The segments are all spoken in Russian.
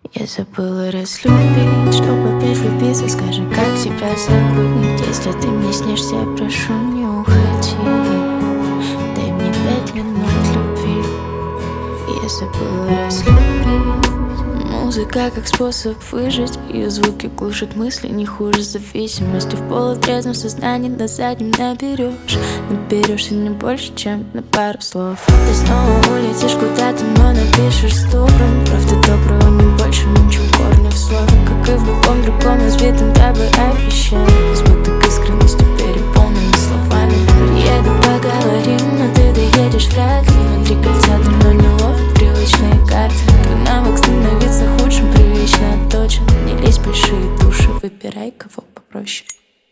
Я забыла разлюбить, чтобы опять влюбиться. Скажи, как тебя забыть? Если ты мне снишься, я прошу, не уходи. Дай мне 5 минут любви. Я забыла разлюбить. Музыка как способ выжить. Ее звуки глушат мысли, не хуже зависимости. В полутрезвом сознании на заднем наберешься не больше, чем на пару слов. Ты снова улетишь куда-то, но напишешь с добрым. Правда доброго не больше, ничего корня в слове. Как и в любом другом разбитом тобой обещании. Избыток искренности переполненный словами. Приеду, поговорим, но ты доедешь вряд ли. Внутри кольца давно не ловят привычные карты. Твой навык становиться худшим привычно отточен. Не лезь в большие души, выбирай кого попроще.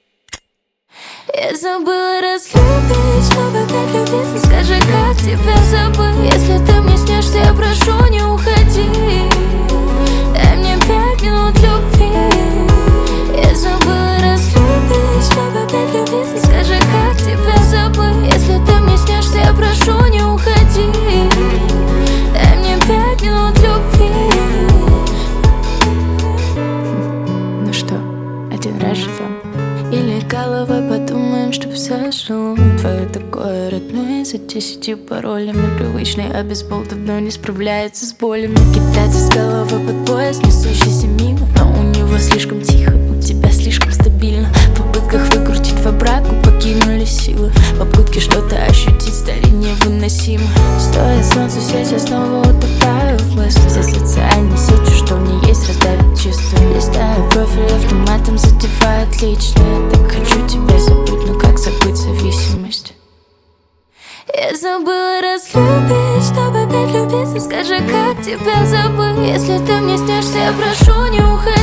Я забыла разлюбить, чтобы опять влюбиться. Скажи, как тебя забыть? Если ты мне снишься, я прошу, не уходи. Дай мне 5 минут любви. Я забыла разлюбить, чтобы опять влюбиться. Скажи, как тебя забыть? Если ты мне снишься, я прошу, не уходи. Дай мне 5 минут любви. Ну что, один раз живем? Или головой подумаем, чтоб зажило. Твое такое родное за 10 паролями. Привычный обезбол давно не справляется с болями. Китайцы с головой под пояс, несущийся мимо. Но у него слишком тихо, у тебя слишком стабильно. В попытках выкрутить во браку покинули силы. Попытки что-то ощутить стали невыносимы. Стоя солнцу сеть, я снова утопаю в мысли. Все социальные сети, что в ней есть, раздавят чувства. Листаю профиль автоматом, задевает лично. Я так хочу тебя забыть, но как забыть зависимость? Я забыла разлюбить, чтобы опять влюбиться. Скажи, как тебя забыть? Если ты мне снишься, я прошу, не уходи.